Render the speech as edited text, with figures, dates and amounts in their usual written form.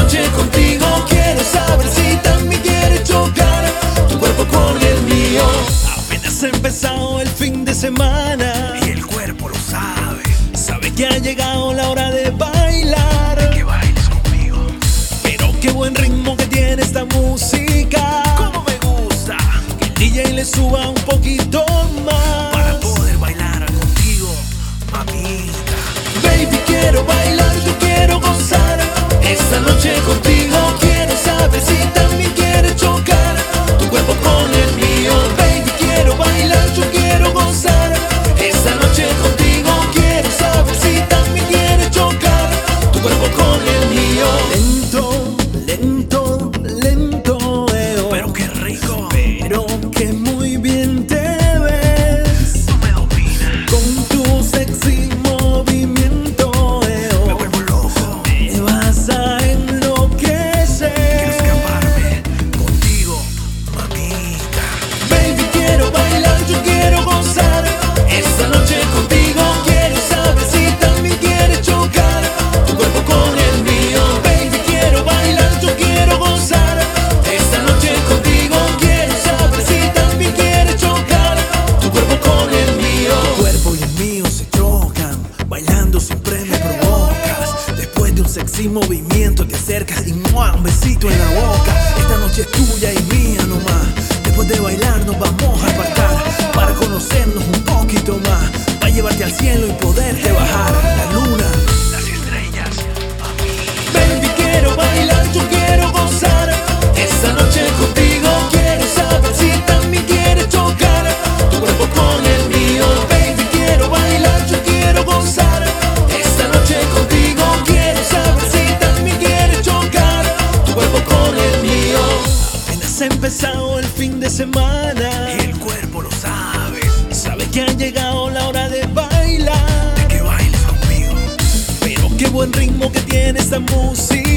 noche contigo quiero saber si también quieres chocar tu cuerpo con el mío. Apenas ha empezado el fin de semana y el cuerpo lo sabe. Sabe que ha llegado la hora de bailar, que bailes conmigo. Pero qué buen ritmo que tiene esta música. Cómo me gusta que el DJ le suba un poquito más para poder bailar contigo, mamita. Baby, quiero bailar, yo quiero gozar esta noche contigo. Quiero saber si también quieres chocar tu cuerpo con el mío. Baby, quiero bailar, yo quiero gozar esta noche contigo. Quiero saber si también quieres chocar tu cuerpo con el mío. Lento, lento, lento, pero qué rico, pero que muy bien te ves. tú me dominas con tu sexy movimiento, me vuelvo loco. me vas a enloquecer. Quiero escaparme contigo, mamita. Baby, quiero bailar, yo quiero gozar esta noche contigo. Quiero saber si también quieres chocar tu cuerpo con el mío. Baby, quiero bailar, yo quiero gozar esta noche contigo. Quiero saber si también quieres chocar tu cuerpo con el mío. Tu cuerpo y el mío se chocan, bailando siempre me provocas. Después de un sexy movimiento te acercas y ¡mua! Un besito en la boca. Esta noche es tuya y mía nomás. Después de bailar nos vamos a apartar para conocernos un poquito más, para llevarte al cielo y poderte bajar la luna, Las estrellas, mamita. Baby, quiero bailar, yo quiero gozar esta noche contigo. Quiero saber si también quieres chocar tu cuerpo con el mío. Baby, quiero bailar, yo quiero gozar esta noche contigo. Quiero saber si también quieres chocar tu cuerpo con el mío. Apenas ha empezado el fin de semana Y el cuerpo lo sabe. sabe que ha llegado la hora de bailar, Que bailes conmigo. pero qué buen ritmo que tiene esta música.